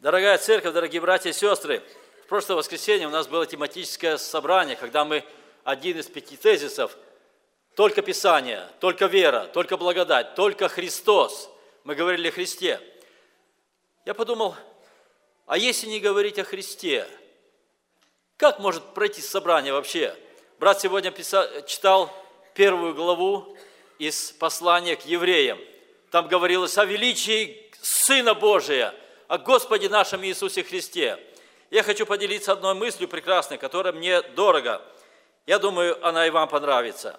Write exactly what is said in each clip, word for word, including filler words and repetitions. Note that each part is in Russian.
Дорогая церковь, дорогие братья и сестры, в прошлое воскресенье у нас было тематическое собрание, когда мы один из пяти тезисов «Только Писание, только вера, только благодать, только Христос». Мы говорили о Христе. Я подумал, а если не говорить о Христе, как может пройти собрание вообще? Брат сегодня писал, читал первую главу из послания к евреям. Там говорилось о величии Сына Божия, о Господе нашем Иисусе Христе. Я хочу поделиться одной мыслью прекрасной, которая мне дорога. Я думаю, она и вам понравится.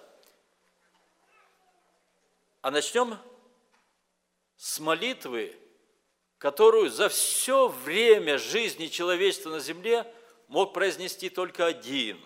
А начнем с молитвы, которую за все время жизни человечества на земле мог произнести только один.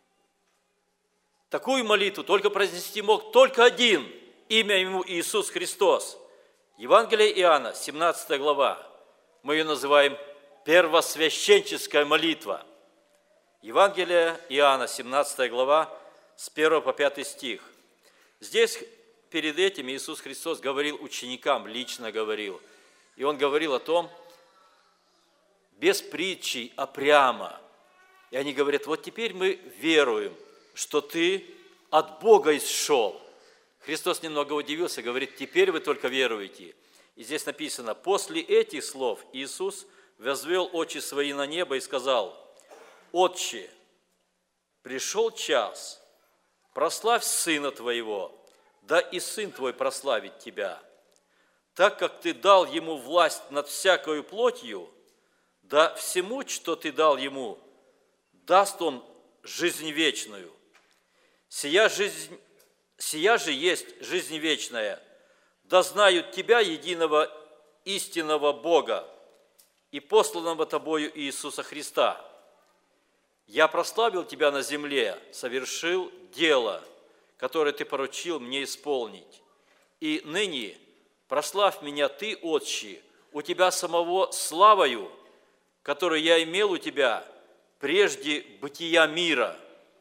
Такую молитву только произнести мог только один. Имя ему Иисус Христос. Евангелие Иоанна, семнадцатая глава. Мы ее называем первосвященческая молитва. Евангелие Иоанна, семнадцатая глава, с первого по пятый стих. Здесь перед этим Иисус Христос говорил ученикам, лично говорил. И Он говорил о том, без притчей, а прямо. И они говорят, вот теперь мы веруем, что Ты от Бога исшел. Христос немного удивился, говорит, теперь вы только веруете. И здесь написано, после этих слов Иисус возвел очи свои на небо и сказал, «Отче, пришел час, прославь Сына Твоего, да и Сын Твой прославит Тебя. Так как Ты дал Ему власть над всякою плотью, да всему, что Ты дал Ему, даст Он жизнь вечную. Сия, жизнь, сия же есть жизнь вечная, да знают Тебя, единого истинного Бога, и посланного Тобою Иисуса Христа. Я прославил Тебя на земле, совершил дело, которое Ты поручил мне исполнить. И ныне прославь меня Ты, Отче, у Тебя самого славою, которую я имел у Тебя прежде бытия мира».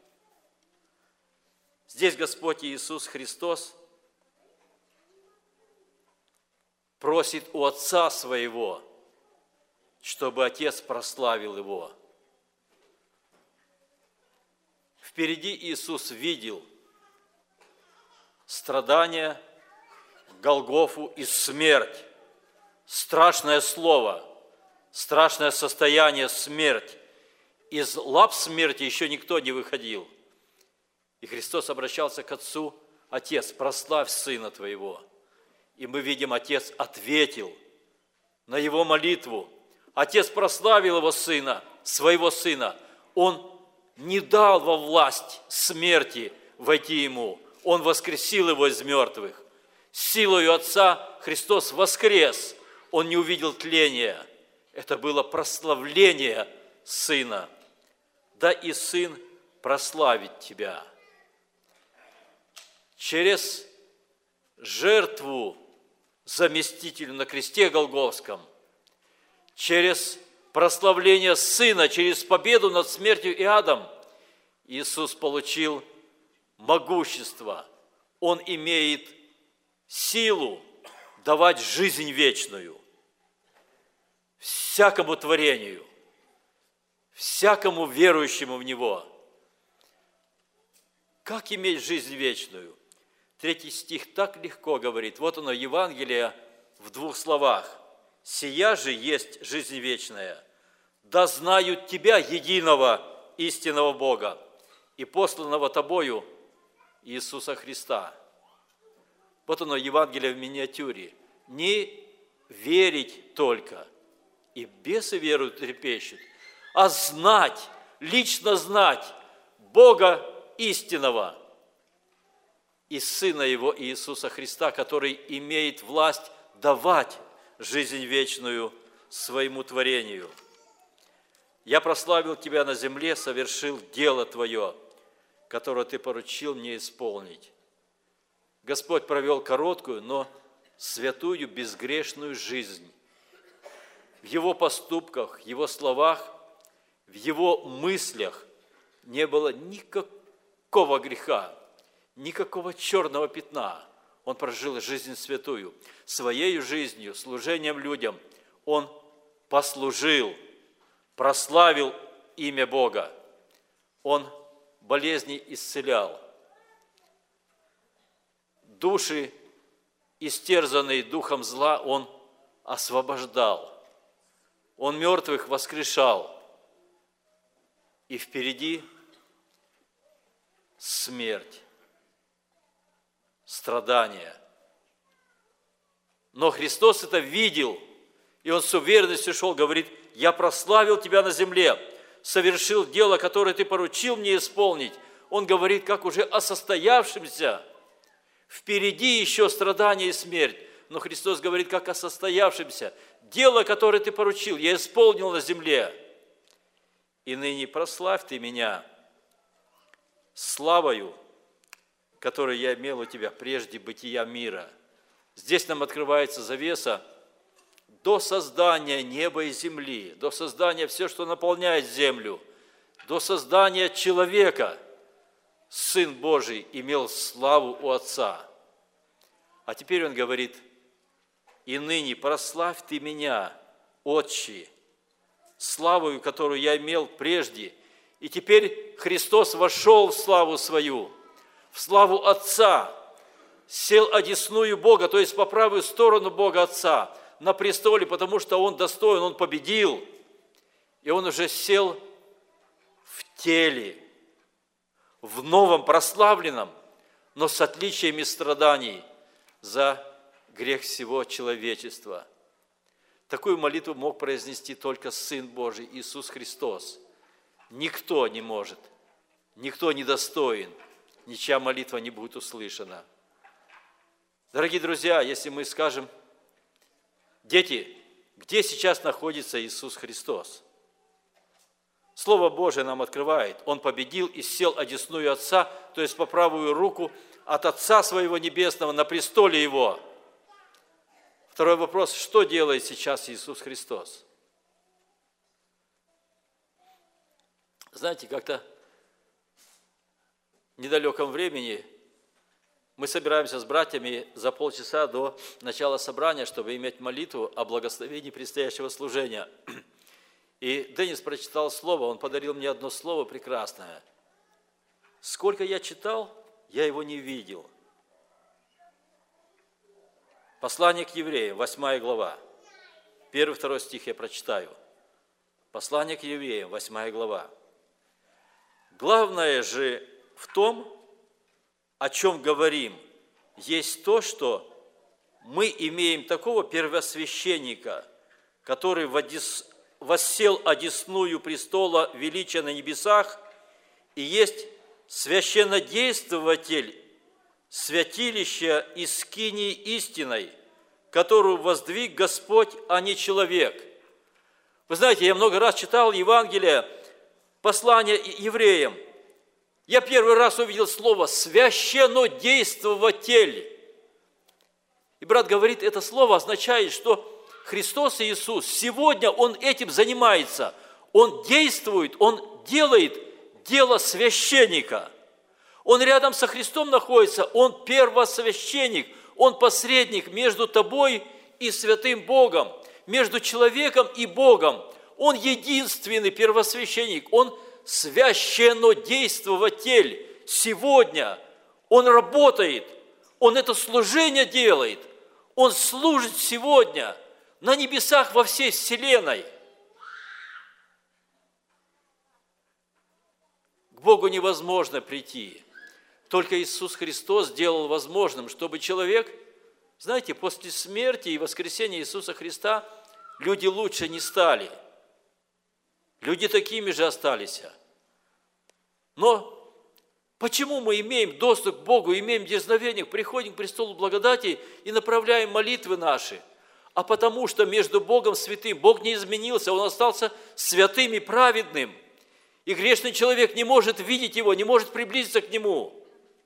Здесь Господь Иисус Христос просит у Отца Своего, чтобы Отец прославил Его. Впереди Иисус видел страдания, Голгофу и смерть. Страшное слово, страшное состояние, смерть. Из лап смерти еще никто не выходил. И Христос обращался к Отцу, «Отец, прославь Сына Твоего». И мы видим, Отец ответил на Его молитву. Отец прославил Его Сына, Своего Сына. Он не дал во власть смерти войти Ему. Он воскресил Его из мертвых. Силою Отца Христос воскрес. Он не увидел тления. Это было прославление Сына. Да и Сын прославит Тебя. Через жертву заместителю на кресте Голгофском, через прославление Сына, через победу над смертью и адом, Иисус получил могущество. Он имеет силу давать жизнь вечную всякому творению, всякому верующему в Него. Как иметь жизнь вечную? Третий стих так легко говорит. Вот оно, Евангелие в двух словах. «Сия же есть жизнь вечная, да знают Тебя, единого истинного Бога, и посланного Тобою Иисуса Христа». Вот оно, Евангелие в миниатюре. Не верить только, и бесы веруют, трепещут, а знать, лично знать Бога истинного и Сына Его Иисуса Христа, который имеет власть давать жизнь вечную своему творению. «Я прославил Тебя на земле, совершил дело Твое, которое Ты поручил мне исполнить». Господь провел короткую, но святую, безгрешную жизнь. В Его поступках, Его словах, в Его мыслях не было никакого греха, никакого черного пятна. Он прожил жизнь святую. Своей жизнью, служением людям Он послужил, прославил имя Бога. Он болезни исцелял. Души, истерзанные духом зла, Он освобождал. Он мертвых воскрешал. И впереди смерть, страдания. Но Христос это видел, и Он с уверенностью шел, говорит: «Я прославил Тебя на земле, совершил дело, которое Ты поручил мне исполнить». Он говорит, как уже о состоявшемся. Впереди еще страдания и смерть, но Христос говорит, как о состоявшемся. Дело, которое Ты поручил, я исполнил на земле. И ныне прославь Ты меня славою, которую я имел у Тебя прежде бытия мира. Здесь нам открывается завеса до создания неба и земли, до создания всего, что наполняет землю, до создания человека. Сын Божий имел славу у Отца. А теперь Он говорит: «И ныне прославь Ты меня, Отче, славою, которую я имел прежде». И теперь Христос вошел в славу свою, в славу Отца, сел одесную Бога, то есть по правую сторону Бога Отца, на престоле, потому что Он достоин, Он победил. И Он уже сел в теле, в новом, прославленном, но с отличиями страданий за грех всего человечества. Такую молитву мог произнести только Сын Божий, Иисус Христос. Никто не может, никто не достоин, ничья молитва не будет услышана. Дорогие друзья, если мы скажем: дети, где сейчас находится Иисус Христос? Слово Божие нам открывает: Он победил и сел одесную Отца, то есть по правую руку от Отца Своего Небесного на престоле Его. Второй вопрос: что делает сейчас Иисус Христос? Знаете, как-то в недалеком времени мы собираемся с братьями за полчаса до начала собрания, чтобы иметь молитву о благословении предстоящего служения. И Денис прочитал слово, он подарил мне одно слово прекрасное. Сколько я читал, я его не видел. Послание к евреям, восьмая глава. Первый, второй стих я прочитаю. Послание к евреям, восьмая глава. Главное же в том, о чем говорим, есть то, что мы имеем такого первосвященника, который воссел одесную престола величия на небесах, и есть священнодействователь святилища и скинии истиной, которую воздвиг Господь, а не человек. Вы знаете, я много раз читал Евангелие, послание евреям. Я первый раз увидел слово «священнодействователь». И брат говорит, это слово означает, что Христос Иисус сегодня Он этим занимается. Он действует, Он делает дело священника. Он рядом со Христом находится, Он первосвященник, Он посредник между тобой и святым Богом, между человеком и Богом. Он единственный первосвященник, Он священнодействователь. Сегодня Он работает, Он это служение делает, Он служит сегодня на небесах во всей вселенной. К Богу невозможно прийти. Только Иисус Христос сделал возможным, чтобы человек, знаете, после смерти и воскресения Иисуса Христа люди лучше не стали. Люди такими же остались. Но почему мы имеем доступ к Богу, имеем дерзновение, приходим к престолу благодати и направляем молитвы наши? А потому что между Богом святым Бог не изменился, Он остался святым и праведным. И грешный человек не может видеть Его, не может приблизиться к Нему.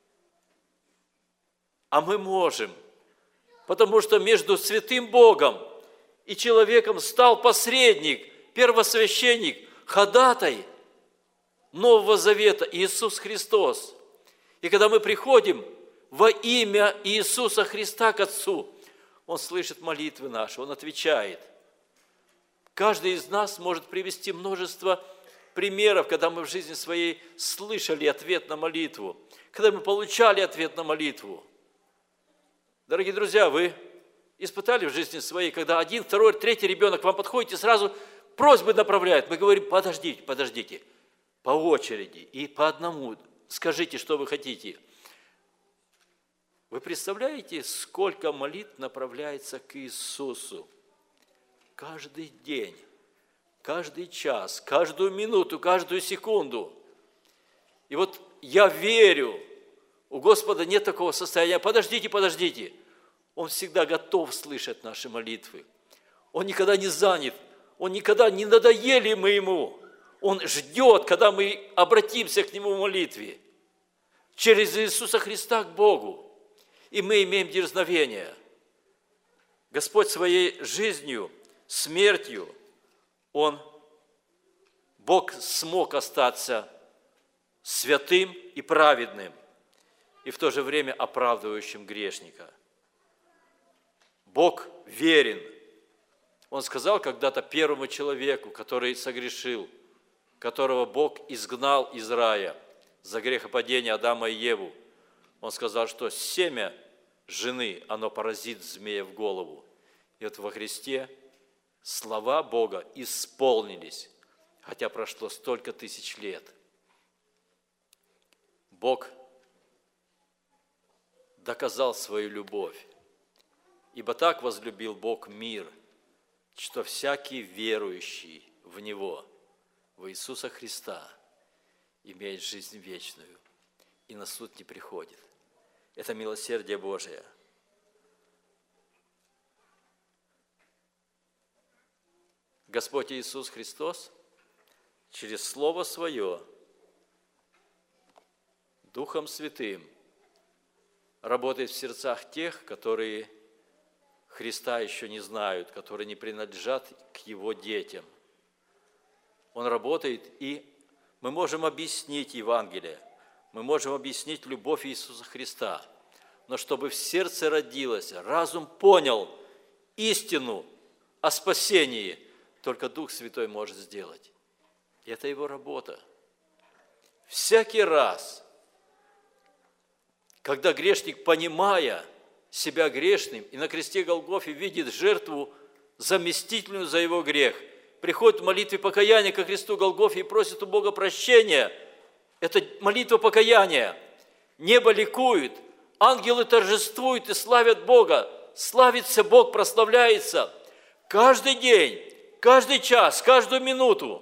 А мы можем, потому что между святым Богом и человеком стал посредник, первосвященник, ходатай Нового Завета Иисус Христос. И когда мы приходим во имя Иисуса Христа к Отцу, Он слышит молитвы наши, Он отвечает. Каждый из нас может привести множество примеров, когда мы в жизни своей слышали ответ на молитву, когда мы получали ответ на молитву. Дорогие друзья, вы испытали в жизни своей, когда один, второй, третий ребенок к вам подходит и сразу просьбы направляет. Мы говорим: подождите, подождите, по очереди и по одному скажите, что вы хотите. Вы представляете, сколько молитв направляется к Иисусу? Каждый день, каждый час, каждую минуту, каждую секунду. И вот я верю, у Господа нет такого состояния: подождите, подождите. Он всегда готов слышать наши молитвы. Он никогда не занят, Он никогда не надоели мы Ему. Он ждет, когда мы обратимся к Нему в молитве. Через Иисуса Христа к Богу. И мы имеем дерзновение. Господь своей жизнью, смертью, Он, Бог смог остаться святым и праведным, и в то же время оправдывающим грешника. Бог верен. Он сказал когда-то первому человеку, который согрешил, которого Бог изгнал из рая за грехопадение Адама и Еву, Он сказал, что семя жены, оно поразит змея в голову. И вот во Христе слова Бога исполнились, хотя прошло столько тысяч лет. Бог доказал свою любовь. Ибо так возлюбил Бог мир, что всякий верующий в Него, в Иисуса Христа, имеет жизнь вечную и на суд не приходит. Это милосердие Божие. Господь Иисус Христос через Слово Свое, Духом Святым, работает в сердцах тех, которые Христа еще не знают, которые не принадлежат к Его детям. Он работает, и мы можем объяснить Евангелие, мы можем объяснить любовь Иисуса Христа, но чтобы в сердце родилось, разум понял истину о спасении, только Дух Святой может сделать. И это Его работа. Всякий раз, когда грешник, понимая себя грешным, и на кресте Голгофы видит жертву заместительную за его грех, приходит в молитве покаяния ко кресту Голгофы и просит у Бога прощения. Это молитва покаяния. Небо ликует, ангелы торжествуют и славят Бога. Славится Бог, прославляется. Каждый день, каждый час, каждую минуту.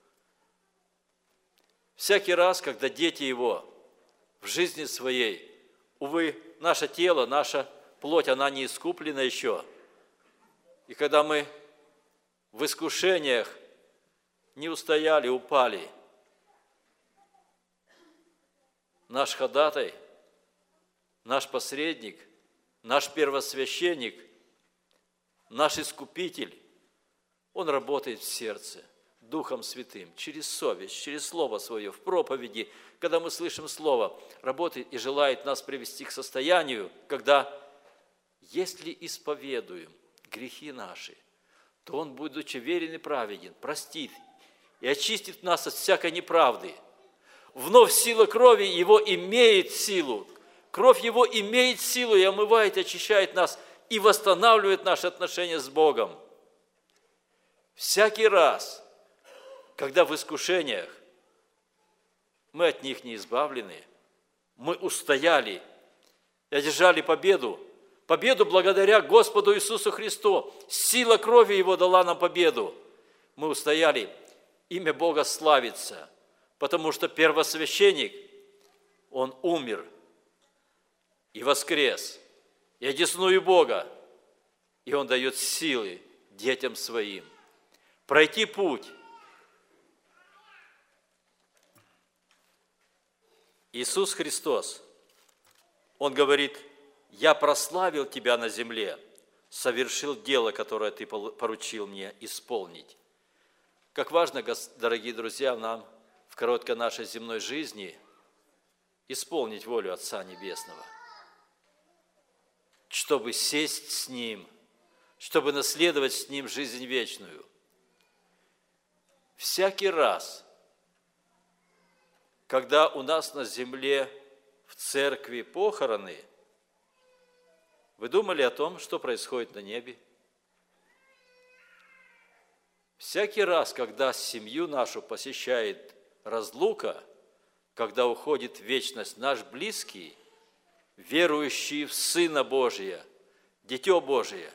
Всякий раз, когда дети Его в жизни своей, увы, наше тело, наша плоть, она не искуплена еще. И когда мы в искушениях не устояли, упали, наш ходатай, наш посредник, наш первосвященник, наш искупитель, он работает в сердце Духом Святым, через совесть, через Слово Свое, в проповеди, когда мы слышим Слово, работает и желает нас привести к состоянию, когда, если исповедуем грехи наши, то Он, будучи верен и праведен, простит и очистит нас от всякой неправды. Вновь сила крови Его имеет силу. Кровь Его имеет силу и омывает, очищает нас и восстанавливает наши отношения с Богом. Всякий раз, когда в искушениях мы от них не избавлены, мы устояли и одержали победу, победу благодаря Господу Иисусу Христу. Сила крови Его дала нам победу. Мы устояли, имя Бога славится, потому что первосвященник, он умер и воскрес, и одесную Бога, и Он дает силы детям Своим пройти путь. Иисус Христос, Он говорит: «Я прославил Тебя на земле, совершил дело, которое Ты поручил мне исполнить». Как важно, дорогие друзья, нам в короткой нашей земной жизни исполнить волю Отца Небесного, чтобы сесть с Ним, чтобы наследовать с Ним жизнь вечную. всякий раз, когда у нас на земле в церкви похороны, вы думали о том, что происходит на небе? Всякий раз, когда семью нашу посещает разлука, когда уходит в вечность наш близкий, верующий в Сына Божия, Дитё Божие,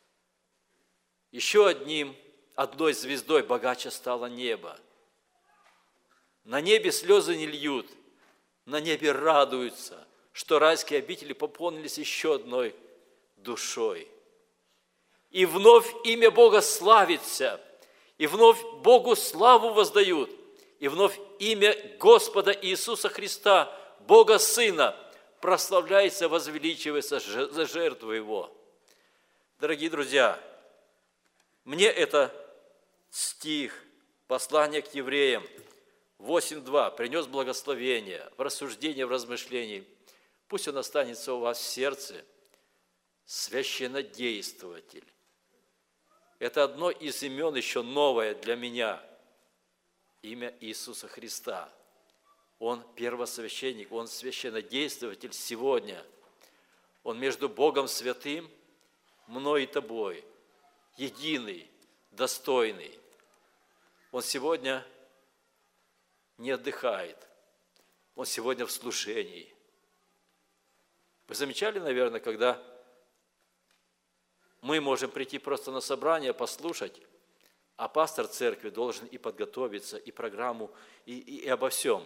еще одним, одной звездой богаче стало небо. На небе слезы не льют, на небе радуются, что райские обители пополнились еще одной душой. И вновь имя Бога славится, и вновь Богу славу воздают, и вновь имя Господа Иисуса Христа, Бога Сына, прославляется, возвеличивается за жертву Его. Дорогие друзья, мне это стих, послание к евреям, восемь два, принес благословение в рассуждении, в размышлении. Пусть он останется у вас в сердце. Священнодействователь. Это одно из имен еще новое для меня. Имя Иисуса Христа. Он первосвященник, Он священнодействователь сегодня. Он между Богом Святым, мной и тобой, единый, достойный. Он сегодня не отдыхает. Он сегодня в служении. Вы замечали, наверное, когда мы можем прийти просто на собрание, послушать, а пастор церкви должен и подготовиться, и программу, и, и, и обо всем.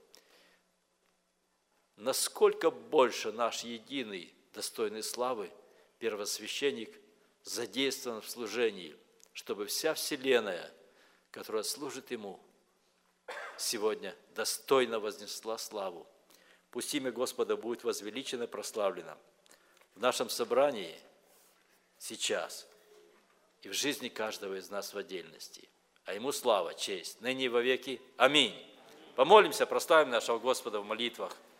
Насколько больше наш единый, достойный славы, первосвященник задействован в служении, чтобы вся вселенная, которая служит Ему, сегодня достойно вознесла славу. Пусть имя Господа будет возвеличено и прославлено в нашем собрании сейчас и в жизни каждого из нас в отдельности. А Ему слава, честь, ныне и во веки. Аминь. Помолимся, прославим нашего Господа в молитвах.